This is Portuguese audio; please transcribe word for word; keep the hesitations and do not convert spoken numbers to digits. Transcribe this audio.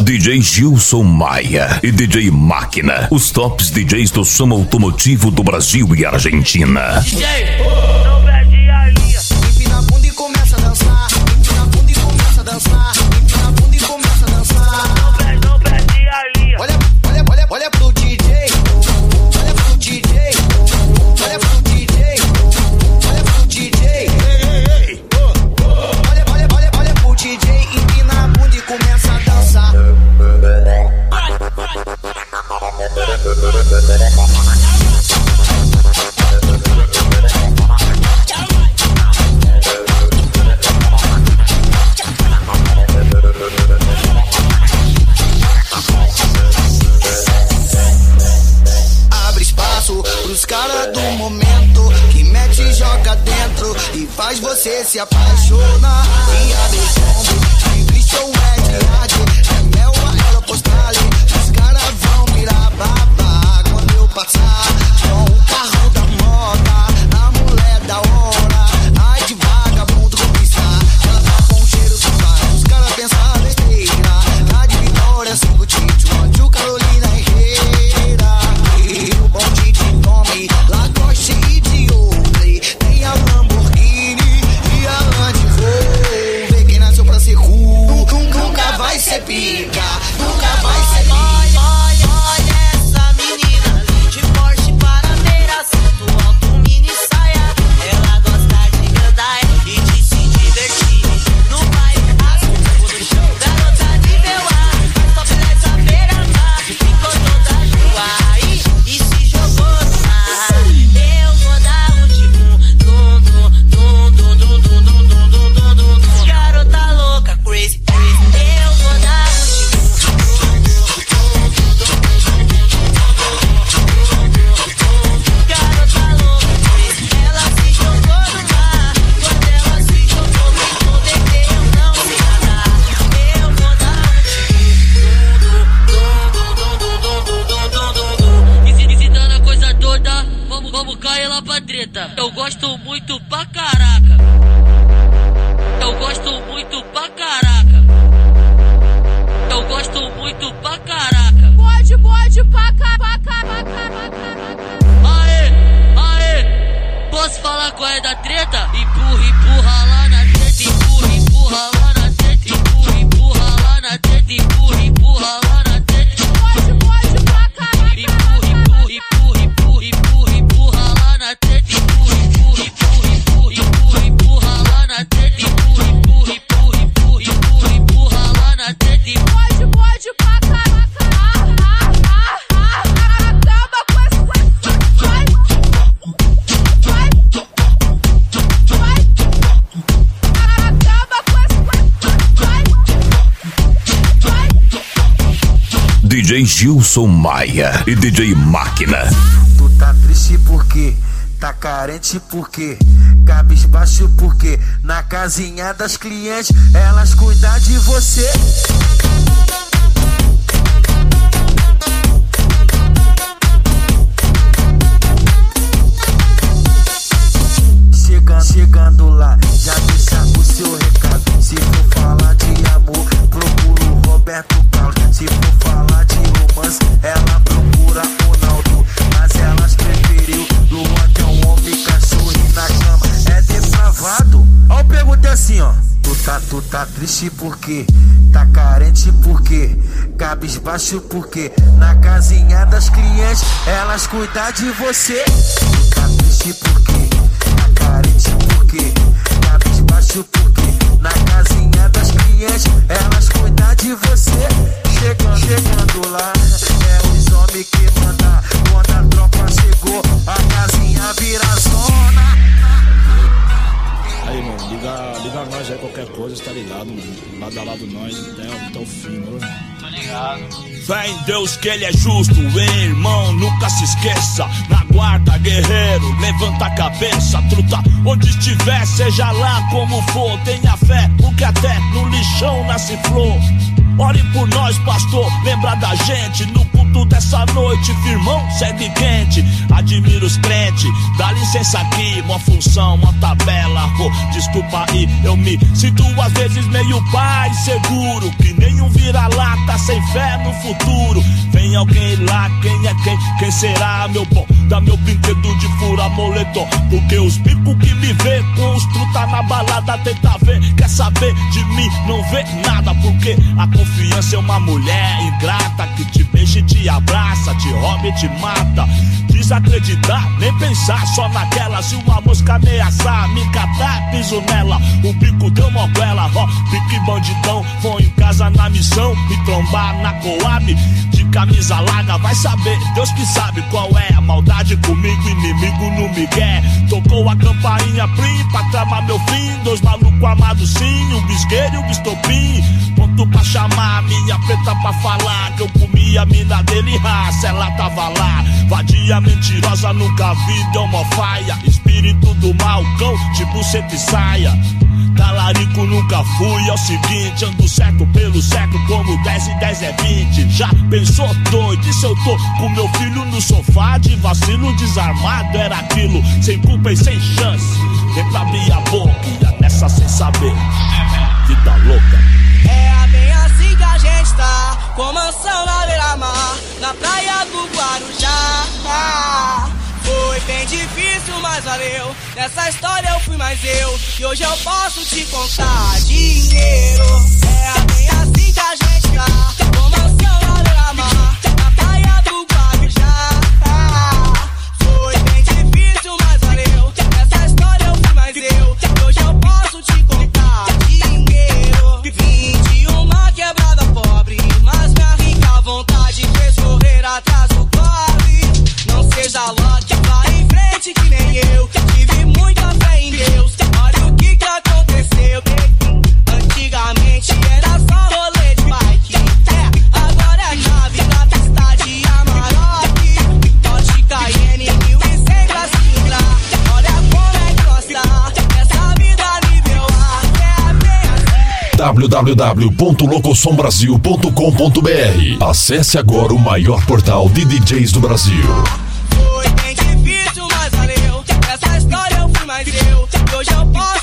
D J Gilson Maia e D J Máquina, os tops D Js do som automotivo do Brasil e Argentina. D J, não perde a linha. Empina a bunda e começa a dançar. Empina a bunda e começa a dançar. Empina a bunda e começa a dançar. Não perde, não perde a linha. Olha, olha, olha, olha pro D J. Olha pro D J. Olha pro D J. Olha pro D J. Olha, olha, olha, olha pro D J. Empina a bunda e começa a dançar. Abre espaço pros caras do momento, que mete e joga dentro e faz você se apaixonar. E abre o combo, de Christian Ed, é mel a ela postale. Os caras vão virar babá quando eu passar com o carro da moda, a mulher da hora. Ai de vagabundo conquistar, ela tá com cheiro de paz. Os caras pensam besteira, tá de Vitória, cinco Tito, Anjo, Carolina Herrera. E o bonde de nome, Lacoste e de Oakley. Tem a Lamborghini e a Land Rover. Quem nasceu pra ser cool nunca vai ser pica, nunca vai ser pica. Olha, olha essa menina de Porsche Panamera, salto alto, mini saia. Ela gosta de andar e de se divertir. No baile, as no chão, garota nível A. Só beleza beira-mar, ficou toda nua aí e se jogou no mar. Eu vou dar um tipo, dum, dum, dum, dum, dum, dum, dum, dum, dum, dum, dum. Garota louca, crazy, crazy. Eu vou dar um tipo. Garota louca, crazy. Ela se jogou no mar. Quando ela se jogou, me conectei, eu não sei nadar. Eu vou dar um tipo. E se visitando a coisa toda, vamos, vamos cair lá pra treta. Eu gosto muito pra caraca. Eu gosto muito pra caraca. Eu gosto muito pra caraca. Pode, pode, paca, paca, paca, paca. Aê, aê, posso falar qual é da treta? Empurra, empurra lá na treta, empurra, empurra lá na treta, empurra, empurra lá na treta, empurra, empurra lá na treta. Pode, pode, paca, Empurra, empurra, empurra, empurra, empurra, empurra lá na treta, empurra, empurra, empurra, empurra, empurra, empurra lá na treta, empurra, empurra, empurra, empurra, empurra, empurra lá na treta. pode, pode, paca, ah, ah, ah, ah, acaba com esse, vai, vai, vai, acaba com esse, vai, vai. D J Gilson Maia e D J Máquina. Tu tá triste porque, tá carente porque, cabisbaixo porque, na casinha das clientes elas cuidam de você. Chegando, chegando lá, já deixa o seu recado. Se for falar de amor, procura o Roberto Carlos. Se for falar de romance, ela procura o Naldo. Mas elas preferiu Luan, que é um homem cachorro e na cama é depravado. Ó, eu perguntei assim, ó. Tu tá, tu tá triste porque, tá carente porque, cabisbaixo porque, na casinha das clientes elas cuidam de você. Tu tá triste porque, tá carente porque, cabisbaixo porque, na casinha das clientes elas cuidam de você. Chegando, chegando lá, é os homens que mandam. Quando a tropa chegou, a casinha vira zona. Aí, mano, liga, liga nós aí, qualquer coisa, tá ligado, mano? Lado a lado nós, até, até o fim, mano. Tô ligado. Fé em Deus que ele é justo, hein, irmão, nunca se esqueça. Na guarda, guerreiro, levanta a cabeça, truta. Onde estiver, seja lá como for, tenha fé, porque até no lixão nasce flor. Ore por nós, pastor, lembra da gente, no culto assunto dessa noite, firmão, segue quente. Admiro os crentes, dá licença aqui, uma função, uma tabela. Oh, desculpa aí, eu me sinto às vezes meio pai seguro, que nenhum vira-lata sem fé no futuro. Vem alguém lá, quem é quem? Quem será, meu bom? Dá meu brinquedo de fura moletom, porque os bicos que me vê com os truta na balada tenta ver, quer saber de mim, não vê nada, porque a confiança é uma mulher ingrata que te beija e te abraça, te rouba e te mata. Desacreditar, nem pensar só naquela. Se uma mosca ameaçar, me catar, piso nela. O bico deu moguela, ó, pique bandidão. Vou em casa na missão, me trombar na Coab de camisa larga, vai saber, Deus que sabe qual é a maldade comigo, inimigo no migué. Tocou a campainha plim pra tramar meu fim. Dois malucos amados sim, o bisqueiro e o bistopim. Pronto pra chamar minha preta pra falar que eu comi a mina dele, raça, ela tava lá. Vadia mentirosa, nunca vi, deu mó faia. Espírito do mal, cão, de buceta e saia. Talarico nunca fui, é o seguinte, ando certo pelo certo como dez e dez é vinte. Já pensou doido, e se eu tô com meu filho no sofá de vacilo desarmado? Era aquilo, sem culpa e sem chance. Nem pra abrir a boca, ia nessa sem saber. Vida louca. É bem assim que a gente tá, com mansão na beira-mar, na praia do Guarujá. Ah, foi bem difícil, mas valeu. Nessa história eu fui mais eu, e hoje eu posso te contar dinheiro. É bem assim que a gente tá, com mansão na beira-mar, na praia do Guarujá. Ah, foi bem difícil, mas valeu. Nessa história eu fui mais eu, e hoje eu posso te contar dinheiro. Vim de uma quebrada pobre, mas minha rica vontade fez correr atrás do cobre. Não seja louca, vá em frente que nem eu. Tive muita fé em Deus, olha o que que aconteceu. Antigamente era só rolê de bike, é, agora é chave na pista de Amarok. Dodge Cayenne, mil e cem pra se entrar. Olha como é que gosta, essa vida nível A, é bem assim. w w w ponto locosom brasil ponto com ponto b r. Acesse agora o maior portal de D Js do Brasil. Foi bem difícil, mas valeu. Essa história eu fui mais eu, e hoje eu posso